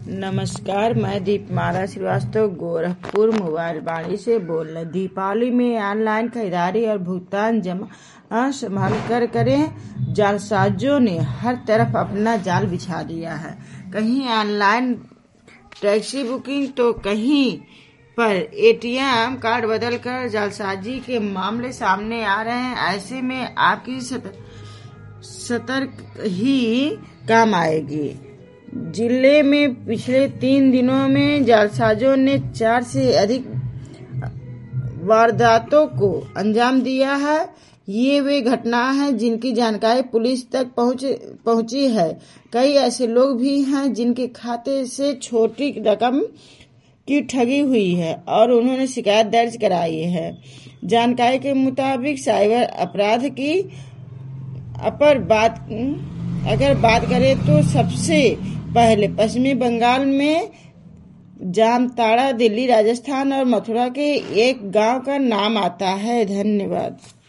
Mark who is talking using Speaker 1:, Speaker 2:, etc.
Speaker 1: नमस्कार, मैं दीपमाला श्रीवास्तव गोरखपुर मोबाइल वाणी से बोल रही। दीपावली में ऑनलाइन खरीदारी और भुगतान जमा संभाल कर करें। जालसाजों ने हर तरफ अपना जाल बिछा दिया है। कहीं ऑनलाइन टैक्सी बुकिंग तो कहीं पर एटीएम कार्ड बदलकर जालसाजी के मामले सामने आ रहे हैं। ऐसे में आपकी सतर्क ही काम आएगी। जिले में पिछले 3 दिनों में जालसाजों ने 4 से अधिक वारदातों को अंजाम दिया है। ये वे घटना है जिनकी जानकारी पुलिस तक पहुंची है। कई ऐसे लोग भी हैं जिनके खाते से छोटी रकम की ठगी हुई है और उन्होंने शिकायत दर्ज कराई है। जानकारी के मुताबिक साइबर अपराध की अगर बात करें तो सबसे पहले पश्चिमी बंगाल में जामताड़ा, दिल्ली, राजस्थान और मथुरा के एक गांव का नाम आता है। धन्यवाद।